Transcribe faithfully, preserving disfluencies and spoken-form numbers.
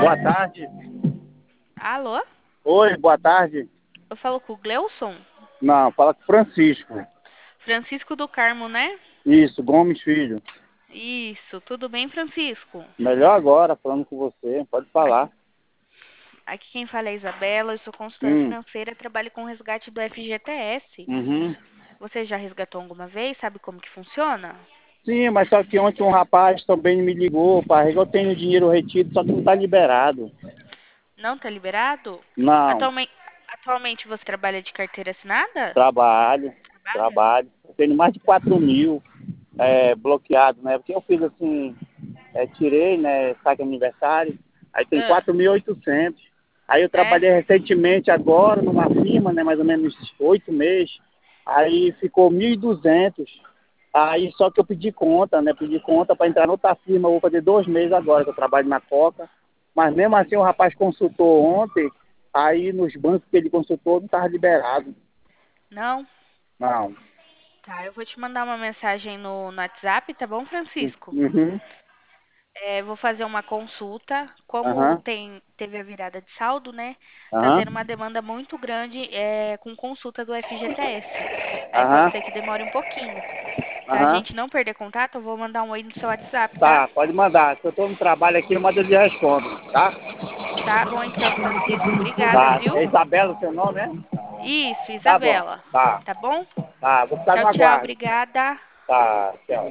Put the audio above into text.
Boa tarde. Alô? Oi, boa tarde. Eu falo com o Gleuson? Não, fala com Francisco. Francisco do Carmo, né? Isso, Gomes Filho. Isso, tudo bem, Francisco? Melhor agora, falando com você. Pode falar. Aqui quem fala é a Isabela, eu sou consultora Hum, financeira, trabalho com resgate do F G T S. uhum. Você já resgatou alguma vez? Sabe como que funciona? Sim, mas só que ontem um rapaz também me ligou, pai. Eu tenho dinheiro retido, só que não está liberado. Não tá liberado? Não, Atualmente, atualmente você trabalha de carteira assinada? trabalho, Trabalha? trabalho. Eu tenho mais de quatro mil é, bloqueado, né? Porque eu fiz assim, é, tirei, né, saque aniversário, aí tem Ah, quatro mil e oitocentos. Aí eu é? trabalhei recentemente agora numa firma, né, mais ou menos oito meses, aí ficou mil e duzentos. Aí só que eu pedi conta, né, pedi conta para entrar noutra firma, eu vou fazer dois meses agora que eu trabalho na Coca, mas mesmo assim o rapaz consultou ontem, aí nos bancos que ele consultou não estava liberado. Não? Não. Tá, eu vou te mandar uma mensagem no, no WhatsApp, tá bom, Francisco? Uhum. É, vou fazer uma consulta. Como Aham. tem, teve a virada de saldo, né? Tá Aham. tendo uma demanda muito grande é, com consulta do F G T S. Aí pode Aham. ser que demore um pouquinho. Pra Aham. gente não perder contato, eu vou mandar um oi no seu WhatsApp, tá? Tá, pode mandar. Se eu tô no trabalho aqui, manda de respondo, tá? Tá bom então, Francisco. Obrigada, Tá. viu? É Isabela o seu nome, né? Isso, Tá bom. Isabela. Tá. Tá bom? Tá. Vou ficar Tchau, no tchau. aguardo. Obrigada. Tá. Tchau.